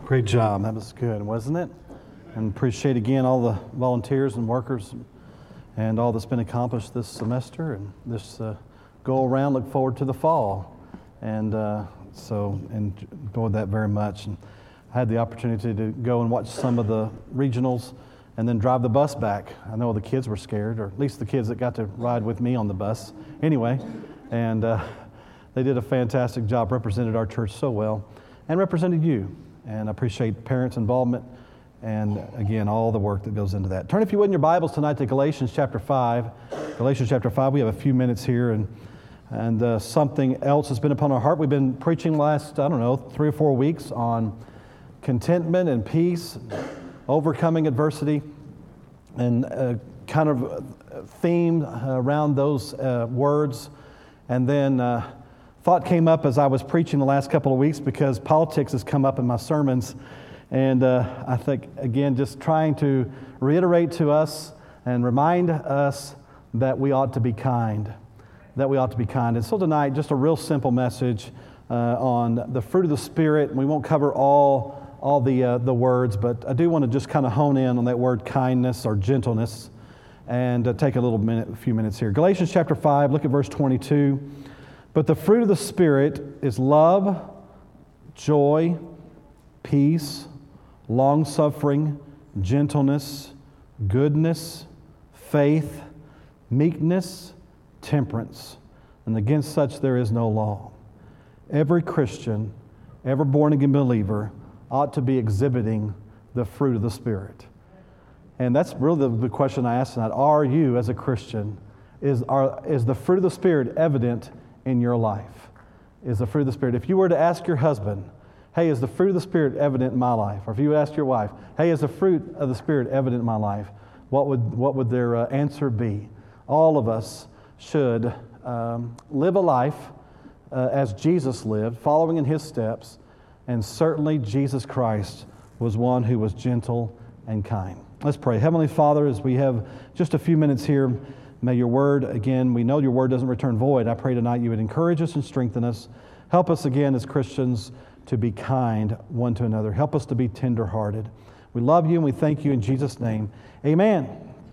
Great job. That was good, wasn't it? And appreciate again all the volunteers and workers and all that's been accomplished this semester and this go around. Look forward to the fall. And so enjoyed that very much. And I had the opportunity to go and watch some of the regionals and then drive the bus back. I know the kids were scared, or at least the kids that got to ride with me on the bus. Anyway, and they did a fantastic job, represented our church so well, and represented you. And I appreciate parents' involvement and, again, all the work that goes into that. Turn, if you would, in your Bibles tonight to Galatians chapter 5. Galatians chapter 5, we have a few minutes here, and something else has been upon our heart. We've been preaching the last, 3 or 4 weeks on contentment and peace, overcoming adversity, and kind of theme around those words. And then thought came up as I was preaching the last couple of weeks, because politics has come up in my sermons. And I think, again, just trying to reiterate to us and remind us that we ought to be kind. That we ought to be kind. And so tonight, just a real simple message on the fruit of the Spirit. We won't cover all the words, but I do want to just kind of hone in on that word kindness or gentleness and take a few minutes here. Galatians chapter 5, look at verse 22. But the fruit of the Spirit is love, joy, peace, long-suffering, gentleness, goodness, faith, meekness, temperance. And against such there is no law. Every Christian, every born-again believer ought to be exhibiting the fruit of the Spirit. And that's really the question I asked tonight. Are you, as a Christian, is the fruit of the Spirit evident in your life? Is the fruit of the Spirit? If you were to ask your husband, hey, is the fruit of the Spirit evident in my life? Or if you would ask your wife, hey, is the fruit of the Spirit evident in my life? What would their answer be? All of us should live a life as Jesus lived, following in His steps, and certainly Jesus Christ was one who was gentle and kind. Let's pray. Heavenly Father, as we have just a few minutes here, may your word, again, we know your word doesn't return void. I pray tonight you would encourage us and strengthen us. Help us again as Christians to be kind one to another. Help us to be tender-hearted. We love you and we thank you in Jesus' name. Amen.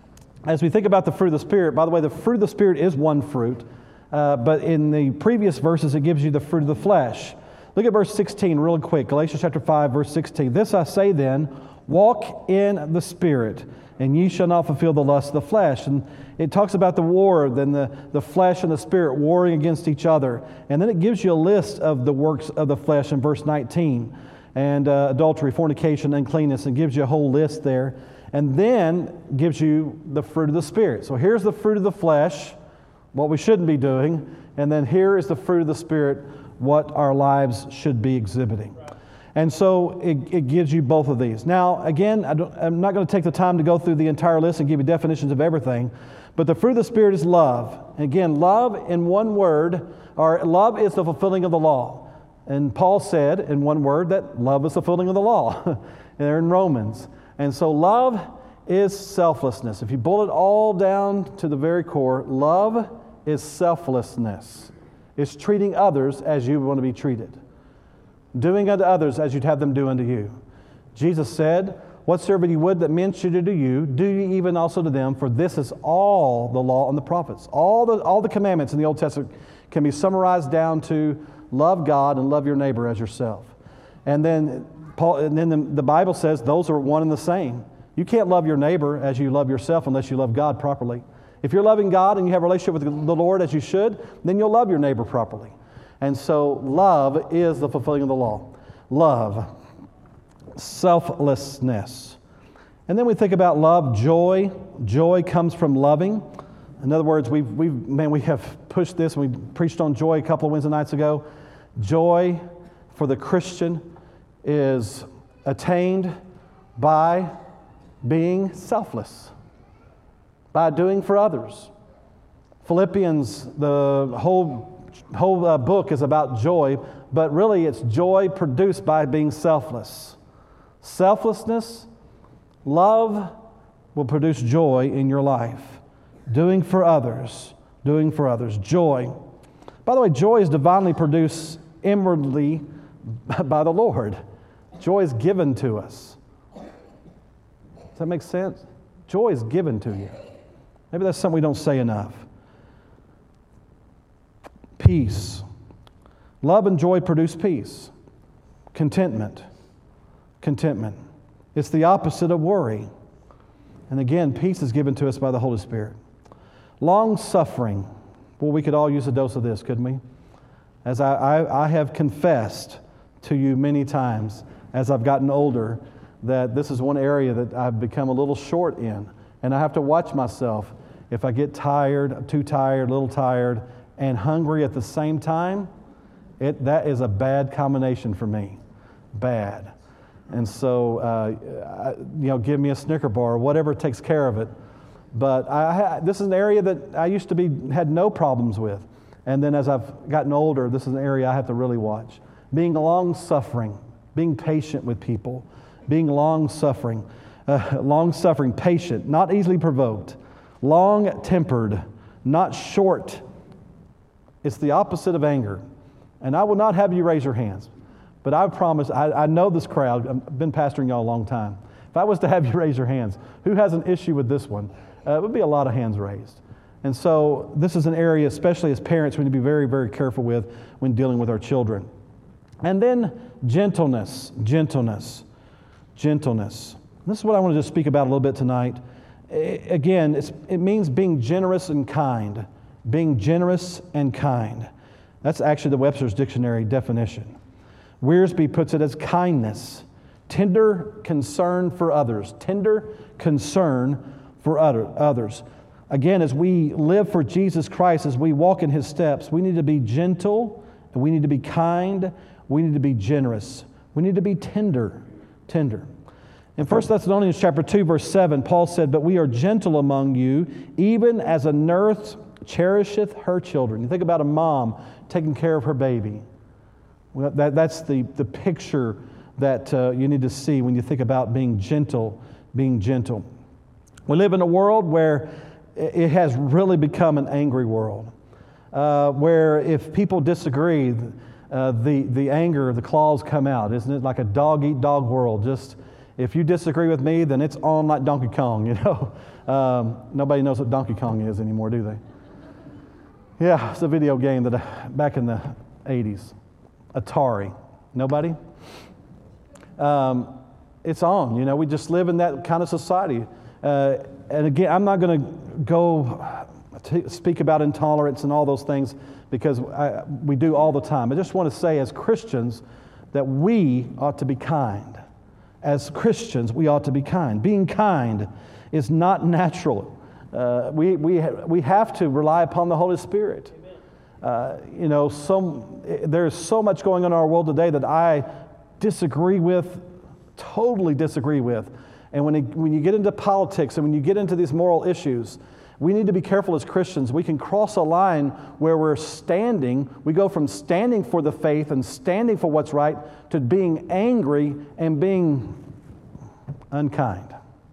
As we think about the fruit of the Spirit, by the way, the fruit of the Spirit is one fruit, but in the previous verses it gives you the fruit of the flesh. Look at verse 16 real quick. Galatians chapter 5, verse 16. This I say then, walk in the Spirit, and ye shall not fulfill the lust of the flesh. And it talks about the war, then the flesh and the Spirit warring against each other. And then it gives you a list of the works of the flesh in verse 19. And adultery, fornication, uncleanness, and gives you a whole list there. And then gives you the fruit of the Spirit. So here's the fruit of the flesh, what we shouldn't be doing. And then here is the fruit of the Spirit, what our lives should be exhibiting. And so it gives you both of these. Now, again, I'm not going to take the time to go through the entire list and give you definitions of everything, but the fruit of the Spirit is love. Again, love in one word, or love is the fulfilling of the law. And Paul said in one word that love is the fulfilling of the law. They're in Romans. And so love is selflessness. If you boil it all down to the very core, love is selflessness. It's treating others as you want to be treated. Doing unto others as you'd have them do unto you. Jesus said, whatsoever you would that men should do to you, do ye even also to them, for this is all the law and the prophets. All the commandments in the Old Testament can be summarized down to love God and love your neighbor as yourself. And then the Bible says those are one and the same. You can't love your neighbor as you love yourself unless you love God properly. If you're loving God and you have a relationship with the Lord as you should, then you'll love your neighbor properly. And so love is the fulfilling of the law. Love, selflessness. And then we think about love, joy. Joy comes from loving. In other words, we have pushed this. We preached on joy a couple of Wednesday nights ago. Joy for the Christian is attained by being selfless, by doing for others. Philippians, the whole book is about joy, but really it's joy produced by being selfless. Selflessness, love will produce joy in your life. Doing for others. Joy. By the way, joy is divinely produced inwardly by the Lord. Joy is given to us. Does that make sense? Joy is given to you. Maybe that's something we don't say enough. Peace. Love and joy produce peace. Contentment. Contentment. It's the opposite of worry. And again, peace is given to us by the Holy Spirit. Long-suffering. Well, we could all use a dose of this, couldn't we? As I have confessed to you many times as I've gotten older that this is one area that I've become a little short in. And I have to watch myself. If I get tired, too tired, a little tired, and hungry at the same time, that is a bad combination for me. Bad. And so, give me a Snicker bar or whatever takes care of it. But this is an area that I used to had no problems with. And then as I've gotten older, this is an area I have to really watch. Being long-suffering, being patient with people, being long-suffering, patient, not easily provoked, long-tempered, not short. It's the opposite of anger. And I will not have you raise your hands. But I promise, I know this crowd. I've been pastoring y'all a long time. If I was to have you raise your hands, who has an issue with this one? It would be a lot of hands raised. And so this is an area, especially as parents, we need to be very, very careful with when dealing with our children. And then gentleness. This is what I want to just speak about a little bit tonight. Again, it means being generous and kind. Being generous and kind. That's actually the Webster's Dictionary definition. Wiersbe puts it as kindness, tender concern for others. Tender concern for others. Again, as we live for Jesus Christ, as we walk in His steps, we need to be gentle, and we need to be kind, we need to be generous. We need to be tender. In 1 Thessalonians chapter 2, verse 7, Paul said, "But we are gentle among you, even as a nurse cherisheth her children." You think about a mom taking care of her baby. Well, that's the picture that you need to see when you think about being gentle. We live in a world where it has really become an angry world, where if people disagree, the anger, the claws come out. Isn't it like a dog-eat-dog world? Just if you disagree with me, then it's on like Donkey Kong, Nobody knows what Donkey Kong is anymore, do they? Yeah, it's a video game that back in the 80s. Atari. Nobody? It's on. We just live in that kind of society. And again, I'm not going to go speak about intolerance and all those things because we do all the time. I just want to say as Christians that we ought to be kind. As Christians, we ought to be kind. Being kind is not natural. We have to rely upon the Holy Spirit. There's so much going on in our world today that I totally disagree with. And when you get into politics and when you get into these moral issues, we need to be careful as Christians. We can cross a line where we're standing. We go from standing for the faith and standing for what's right to being angry and being unkind.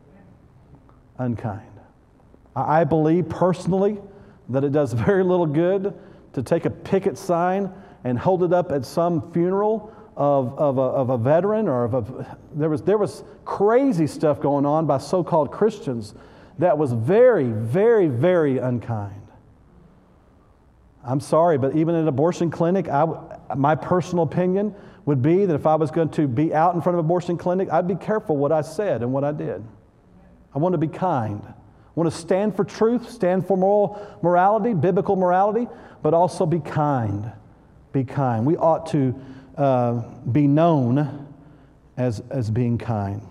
I believe personally that it does very little good to take a picket sign and hold it up at some funeral of a veteran there was crazy stuff going on by so-called Christians that was very, very, very unkind. I'm sorry, but even at an abortion clinic, my personal opinion would be that if I was going to be out in front of an abortion clinic, I'd be careful what I said and what I did. I want to be kind. I want to stand for truth, stand for morality, biblical morality, but also be kind. Be kind. We ought to be known as being kind.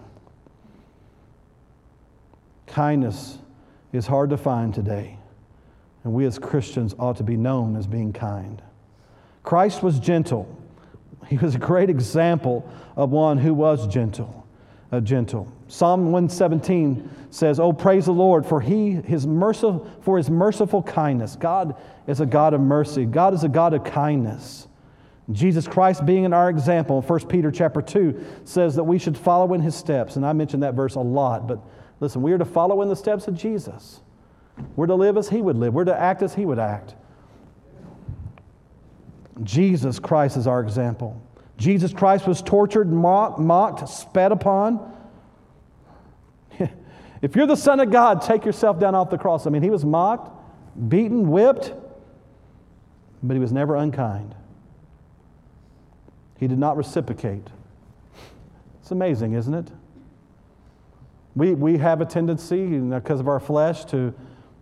Kindness is hard to find today, and we as Christians ought to be known as being kind. Christ was gentle. He was a great example of one who was gentle. Psalm 117 says, "Oh, praise the Lord for his merciful kindness." God is a God of mercy. God is a God of kindness. Jesus Christ being our example, 1 Peter chapter 2 says that we should follow in His steps. And I mentioned that verse a lot, but listen, we are to follow in the steps of Jesus. We're to live as He would live. We're to act as He would act. Jesus Christ is our example. Jesus Christ was tortured, mocked, spat upon. If you're the Son of God, take yourself down off the cross. I mean, he was mocked, beaten, whipped, but he was never unkind. He did not reciprocate. It's amazing, isn't it? We have a tendency, because of our flesh, to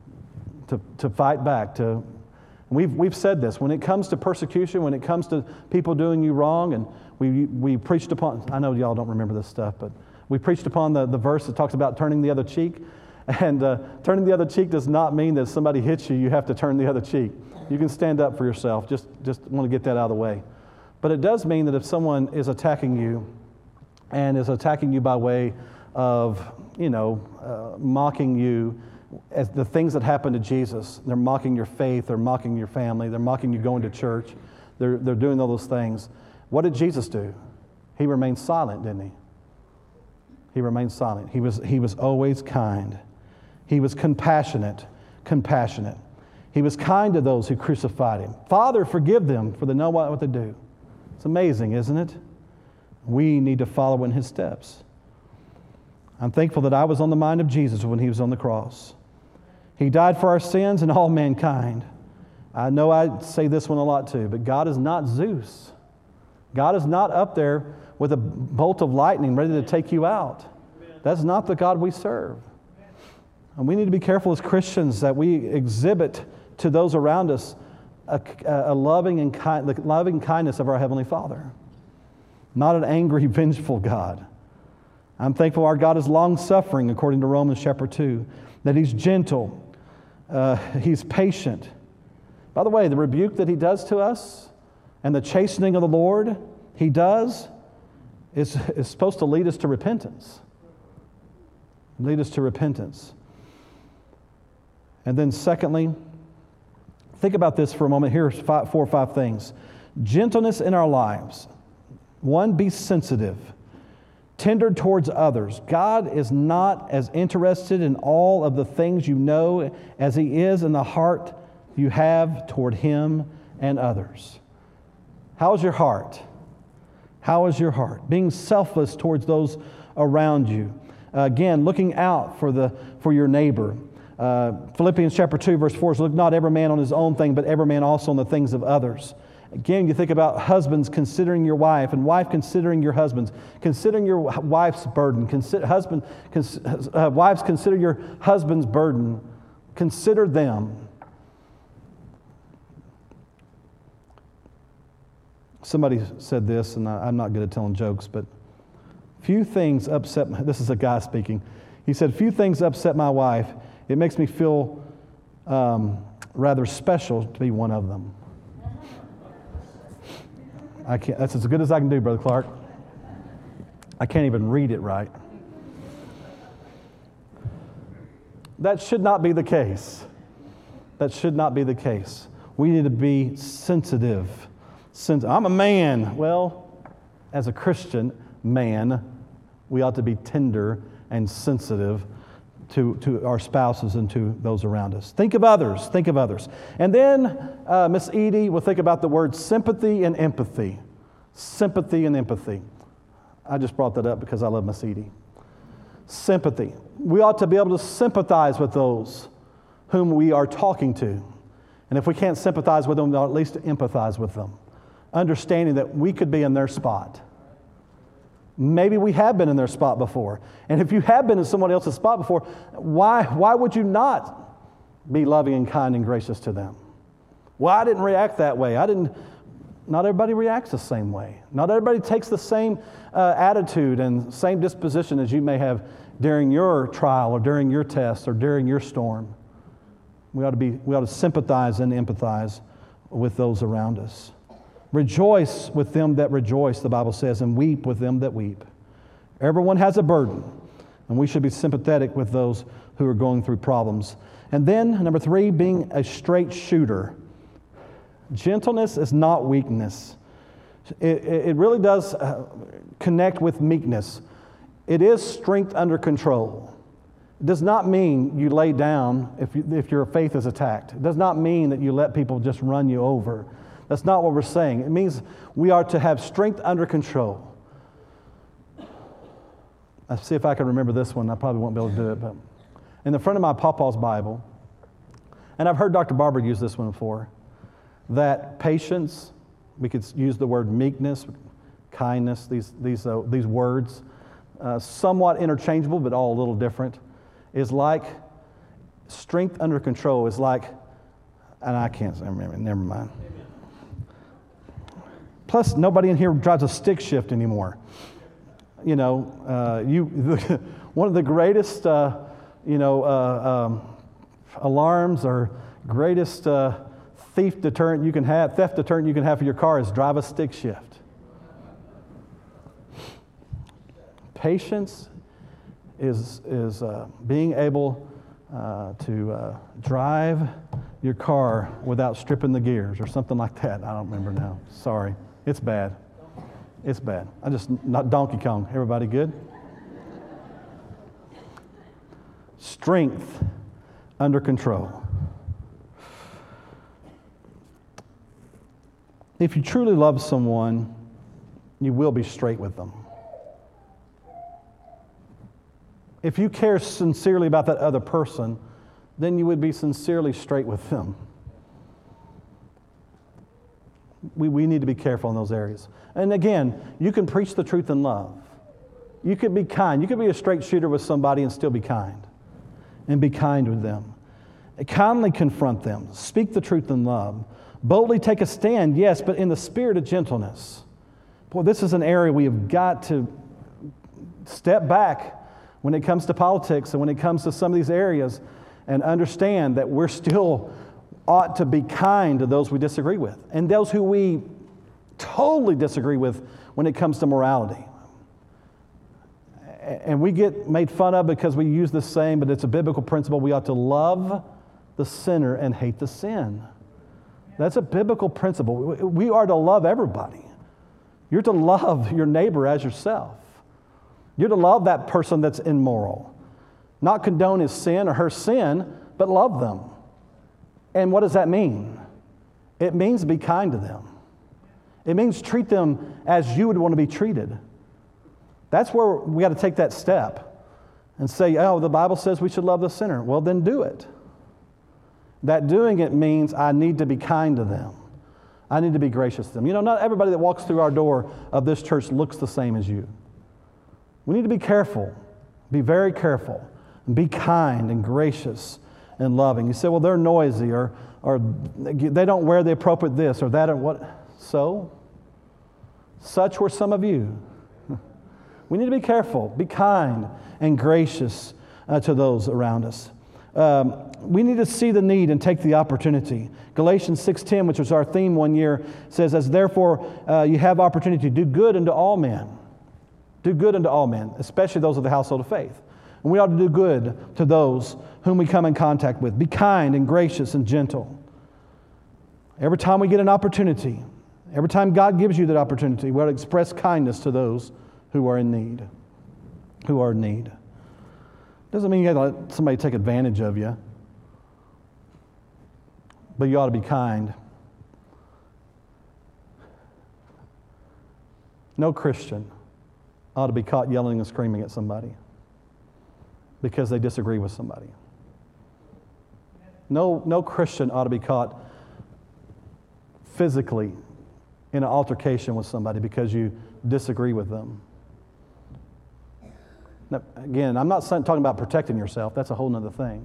fight back. We've said this. When it comes to persecution, when it comes to people doing you wrong, and we preached upon, I know y'all don't remember this stuff, but we preached upon the verse that talks about turning the other cheek. And turning the other cheek does not mean that if somebody hits you, you have to turn the other cheek. You can stand up for yourself. Just want to get that out of the way. But it does mean that if someone is attacking you and is attacking you by way of, mocking you, as the things that happened to Jesus, they're mocking your faith, they're mocking your family, they're mocking you going to church, they're doing all those things. What did Jesus do? He remained silent, didn't he? He remained silent. He was always kind. He was compassionate. He was kind to those who crucified him. Father, forgive them, for they know what they do. It's amazing, isn't it? We need to follow in his steps. I'm thankful that I was on the mind of Jesus when he was on the cross. He died for our sins and all mankind. I know I say this one a lot too, but God is not Zeus. God is not up there with a bolt of lightning ready to take you out. That's not the God we serve. And we need to be careful as Christians that we exhibit to those around us a loving the loving kindness of our Heavenly Father, not an angry, vengeful God. I'm thankful our God is long-suffering, according to Romans chapter 2, that he's gentle, he's patient. By the way, the rebuke that he does to us and the chastening of the Lord he does is supposed to lead us to repentance. Lead us to repentance. And then secondly, think about this for a moment. Here's 4 or 5 things. Gentleness in our lives. 1, be sensitive. Tender towards others. God is not as interested in all of the things you know as he is in the heart you have toward him and others. How is your heart? How is your heart? Being selfless towards those around you. Again, looking out for your neighbor. Philippians chapter 2, verse 4 says, look not every man on his own thing, but every man also on the things of others. Again, you think about husbands considering your wife and wife considering your husbands, considering your wife's burden. Wives, consider your husband's burden. Consider them. Somebody said this, and I'm not good at telling jokes, but few things upset, this is a guy speaking. He said, few things upset my wife. It makes me feel rather special to be one of them. I can't. That's as good as I can do, Brother Clark. I can't even read it right. That should not be the case. That should not be the case. We need to be sensitive. I'm a man. Well, as a Christian man, we ought to be tender and sensitive to our spouses and to those around us. Think of others. Think of others. And then Miss Edie will think about the word sympathy and empathy. Sympathy and empathy. I just brought that up because I love Miss Edie. Sympathy. We ought to be able to sympathize with those whom we are talking to. And if we can't sympathize with them, we'll at least empathize with them. Understanding that we could be in their spot. Maybe we have been in their spot before. And if you have been in someone else's spot before, why would you not be loving and kind and gracious to them? Well, I didn't react that way. Not everybody reacts the same way. Not everybody takes the same attitude and same disposition as you may have during your trial or during your test or during your storm. We ought to sympathize and empathize with those around us. Rejoice with them that rejoice, the Bible says, and weep with them that weep. Everyone has a burden, and we should be sympathetic with those who are going through problems. And then, number 3, being a straight shooter. Gentleness is not weakness. It really does connect with meekness. It is strength under control. It does not mean you lay down if your faith is attacked. It does not mean that you let people just run you over. That's not what we're saying. It means we are to have strength under control. Let's see if I can remember this one. I probably won't be able to do it, but in the front of my Pawpaw's Bible, and I've heard Dr. Barber use this one before, that patience, we could use the word meekness, kindness, these words, somewhat interchangeable, but all a little different, is like strength under control, is like, and I can't remember, never mind. Plus, nobody in here drives a stick shift anymore. You know, one of the greatest, alarms or greatest theft deterrent you can have for your car is drive a stick shift. Patience is being able to drive your car without stripping the gears or something like that. I don't remember now. Sorry. It's bad. It's bad. Not Donkey Kong. Everybody good? Strength under control. If you truly love someone, you will be straight with them. If you care sincerely about that other person, then you would be sincerely straight with them. We need to be careful in those areas. And again, you can preach the truth in love. You could be kind. You could be a straight shooter with somebody and still be kind. And be kind with them. Kindly confront them. Speak the truth in love. Boldly take a stand, yes, but in the spirit of gentleness. Boy, this is an area we have got to step back when it comes to politics and when it comes to some of these areas and understand that we're still ought to be kind to those we disagree with and those who we totally disagree with when it comes to morality. And we get made fun of because we use this saying, but it's a biblical principle. We ought to love the sinner and hate the sin. That's a biblical principle. We are to love everybody. You're to love your neighbor as yourself. You're to love that person that's immoral. Not condone his sin or her sin, but love them. And what does that mean? It means be kind to them. It means treat them as you would want to be treated. That's where we got to take that step and say, oh, the Bible says we should love the sinner. Well, then do it. That doing it means I need to be kind to them. I need to be gracious to them. You know, not everybody that walks through our door of this church looks the same as you. We need to be careful, be very careful, and be kind and gracious and loving. You say, well, they're noisy or they don't wear the appropriate this or that or what. So, such were some of you. We need to be careful, be kind and gracious to those around us. We need to see the need and take the opportunity. Galatians 6:10, which was our theme one year, says, as therefore you have opportunity to do good unto all men. Do good unto all men, especially those of the household of faith. And we ought to do good to those whom we come in contact with. Be kind and gracious and gentle. Every time we get an opportunity, every time God gives you that opportunity, we ought to express kindness to those who are in need. Who are in need. Doesn't mean you got to let somebody take advantage of you. But you ought to be kind. No Christian ought to be caught yelling and screaming at somebody because they disagree with somebody. No Christian ought to be caught physically in an altercation with somebody because you disagree with them. Now, again, I'm not talking about protecting yourself. That's a whole other thing.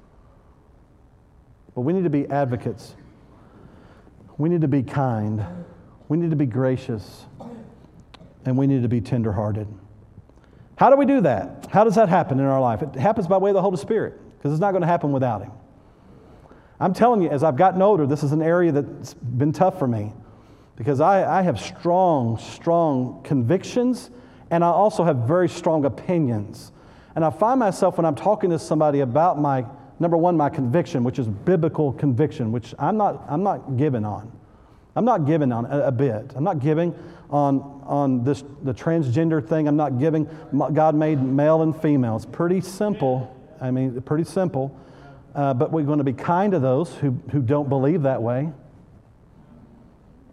But we need to be advocates. We need to be kind. We need to be gracious. And we need to be tenderhearted. How do we do that? How does that happen in our life? It happens by way of the Holy Spirit, because it's not going to happen without Him. I'm telling you, as I've gotten older, this is an area that's been tough for me, because I have strong convictions, and I also have very strong opinions. And I find myself, when I'm talking to somebody about my, number one, my conviction, which is biblical conviction, which I'm not giving on. I'm not giving on a bit. I'm not giving on the transgender thing. I'm not giving. God made male and female. It's pretty simple. Pretty simple. But we're going to be kind to those who don't believe that way.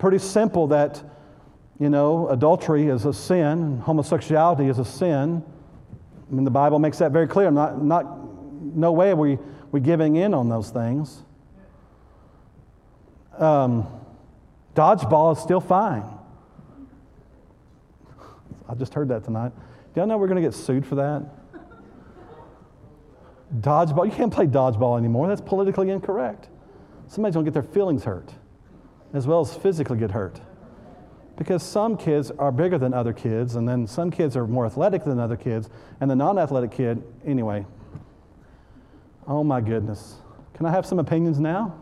pretty simple that, adultery is a sin, and homosexuality is a sin. I mean, the Bible makes that very clear. No way are we giving in on those things. Dodgeball is still fine. I just heard that tonight. Do y'all know we're going to get sued for that? Dodgeball. You can't play dodgeball anymore. That's politically incorrect. Somebody's going to get their feelings hurt as well as physically get hurt. Because some kids are bigger than other kids, and then some kids are more athletic than other kids, and the non-athletic kid, anyway. Oh my goodness. Can I have some opinions now?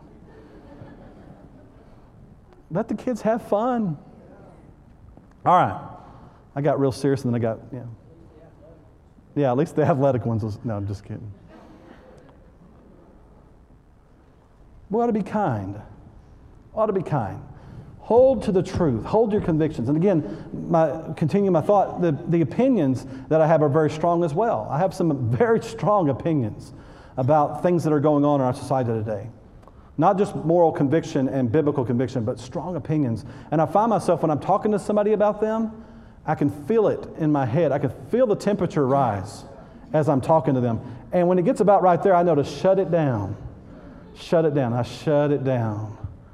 Let the kids have fun. All right. I got real serious, and then I got, Yeah, at least the athletic ones. No, I'm just kidding. We ought to be kind. Ought to be kind. Hold to the truth. Hold your convictions. And again, continue my thought, the opinions that I have are very strong as well. I have some very strong opinions about things that are going on in our society today. Not just moral conviction and biblical conviction, but strong opinions. And I find myself, when I'm talking to somebody about them, I can feel it in my head. I can feel the temperature rise as I'm talking to them. And when it gets about right there, I know to shut it down. Shut it down. I shut it down.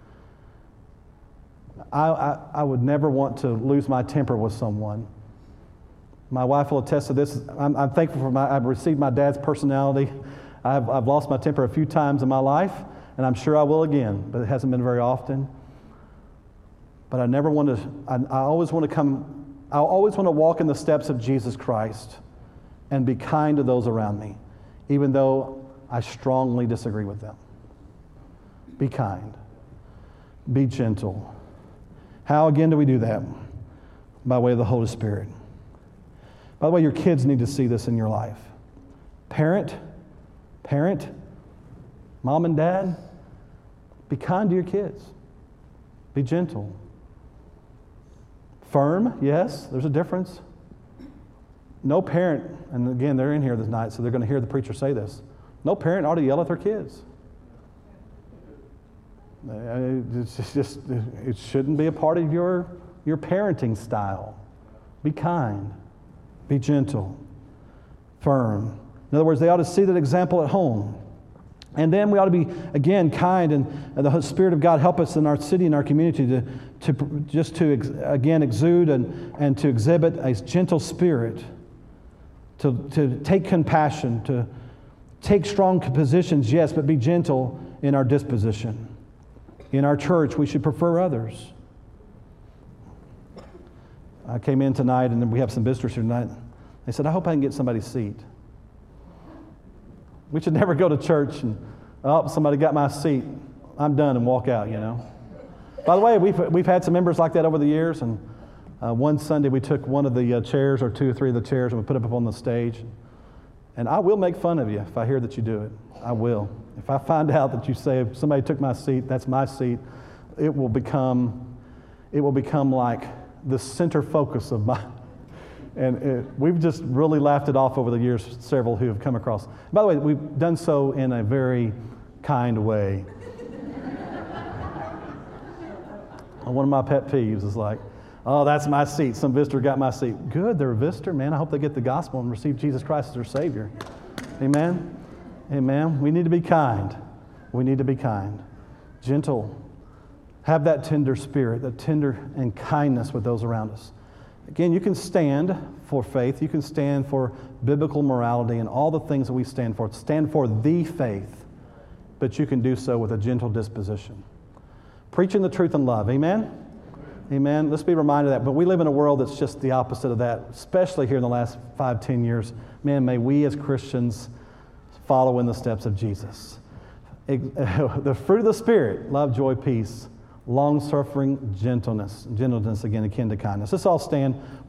I would never want to lose my temper with someone. My wife will attest to this. I'm thankful for I've received my dad's personality. I've lost my temper a few times in my life, and I'm sure I will again, but it hasn't been very often. But I never want to, I always want to walk in the steps of Jesus Christ and be kind to those around me, even though I strongly disagree with them. Be kind. Be gentle. How, again, do we do that? By way of the Holy Spirit. By the way, your kids need to see this in your life. Parent, mom and dad, be kind to your kids. Be gentle. Firm, yes, there's a difference. No parent, and again, they're in here this night, so they're going to hear the preacher say this. No parent ought to yell at their kids. It shouldn't be a part of your parenting style. Be kind. Be gentle. Firm. In other words, they ought to see that example at home. And then we ought to be, again, kind, and the Spirit of God help us in our city and our community to exude and to exhibit a gentle spirit, to take compassion, to take strong positions, yes, but be gentle in our disposition. In our church, we should prefer others. I came in tonight, and we have some visitors here tonight. They said, I hope I can get somebody's seat. We should never go to church and, somebody got my seat. I'm done, and walk out, By the way, we've had some members like that over the years, and one Sunday we took one of the chairs, or two or three of the chairs, and we put it up on the stage. And I will make fun of you if I hear that you do it. I will. If I find out that you say, if somebody took my seat, that's my seat, it will become like the center focus of my, we've just really laughed it off over the years, several who have come across. By the way, we've done so in a very kind way. One of my pet peeves is like, oh, that's my seat. Some visitor got my seat. Good, they're a visitor, man. I hope they get the gospel and receive Jesus Christ as their Savior. Amen? Amen. We need to be kind. We need to be kind. Gentle. Have that tender spirit, that tender and kindness with those around us. Again, you can stand for faith. You can stand for biblical morality and all the things that we stand for. Stand for the faith. But you can do so with a gentle disposition. Preaching the truth in love. Amen? Amen. Let's be reminded of that. But we live in a world that's just the opposite of that, especially here in the last 5-10 years. Man, may we as Christians follow in the steps of Jesus. The fruit of the Spirit, love, joy, peace, long-suffering, gentleness. Gentleness, again, akin to kindness. Let's all stand.